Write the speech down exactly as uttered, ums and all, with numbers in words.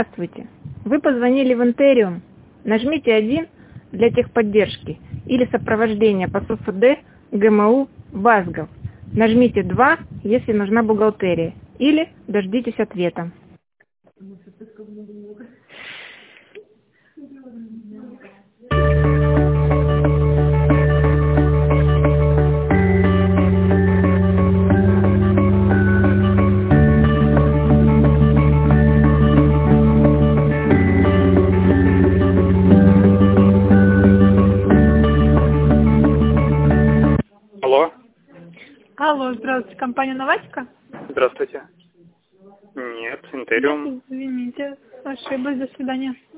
Здравствуйте. Вы позвонили в Интериум. Нажмите один для техподдержки или сопровождения по СУФД, ГМУ, ВАЗГов. Нажмите два, если нужна бухгалтерия, или дождитесь ответа. Алло. Алло, здравствуйте, компания Новатика? Здравствуйте. Нет, Интериум. Извините, ошиблась, до свидания.